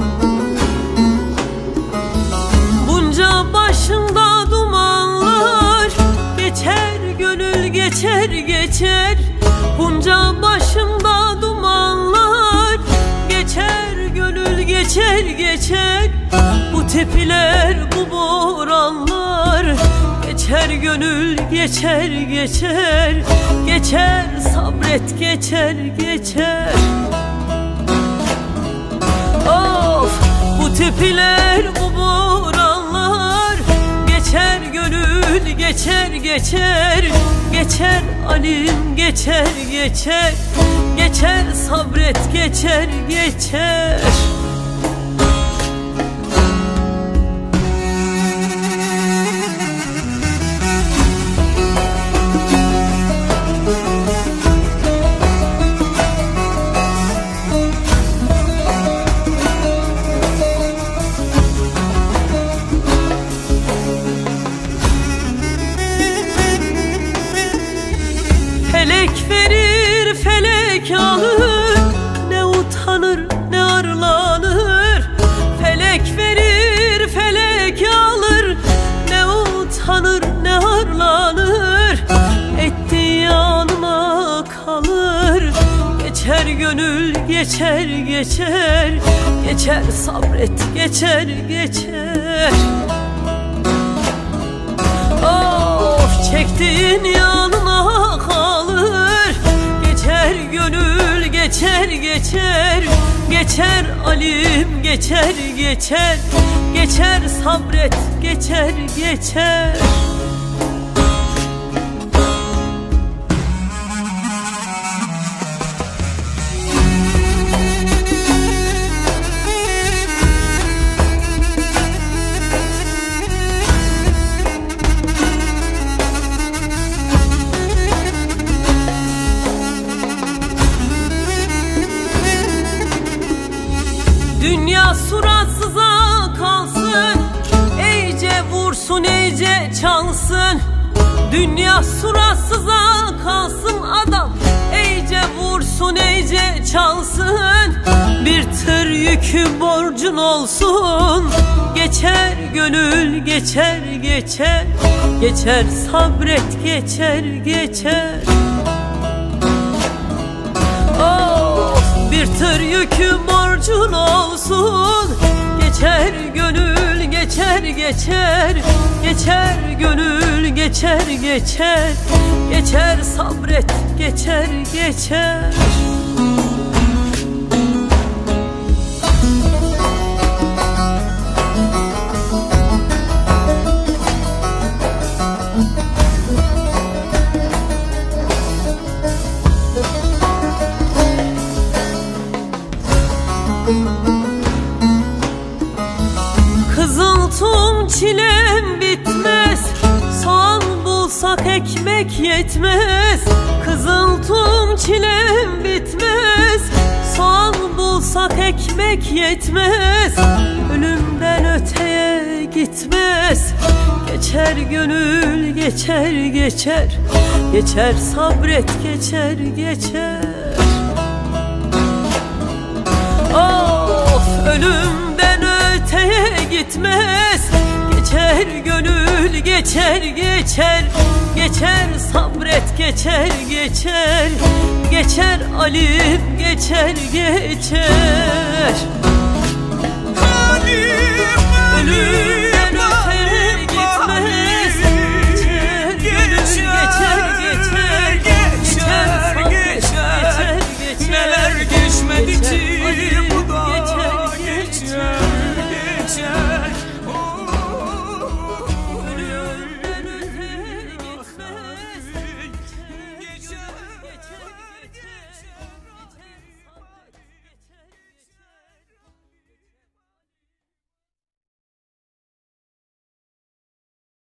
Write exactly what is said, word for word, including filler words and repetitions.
Bunca başımda dumanlar, geçer gönül geçer geçer. Bunca başımda dumanlar, geçer gönül geçer geçer. Bu tepiler bu boranlar, geçer gönül geçer geçer. Geçer sabret geçer geçer. Of, bu tepiler bu boranlar, geçer gönül geçer geçer. Geçer alim geçer geçer. Geçer sabret geçer geçer. Felek verir felek alır, ne utanır ne arlanır. Felek verir felek alır, ne utanır ne arlanır. Etti yanına kalır, geçer gönül geçer geçer. Geçer sabret geçer geçer. Of, çektiğin yanına kalır, geçer gönül geçer geçer. Geçer alim geçer geçer. Geçer sabret geçer geçer. Dünya suratsıza kalsın, iyice vursun iyice çalsın. Dünya suratsıza kalsın adam, iyice vursun iyice çalsın. Bir tır yükü borcun olsun, geçer gönül geçer geçer. Geçer sabret geçer geçer. Bir tır yükü borcun olsun, geçer gönül geçer geçer. Geçer gönül geçer geçer. Geçer sabret geçer geçer. Kızıltım çilem bitmez, soğan bulsak ekmek yetmez. Kızıltım çilem bitmez, soğan bulsak ekmek yetmez. Ölümden öteye gitmez, geçer gönül geçer geçer. Geçer sabret geçer geçer. Of, ölümden öteye gitmez, geçer gönül geçer geçer. Geçer sabret geçer geçer. Geçer alim geçer geçer.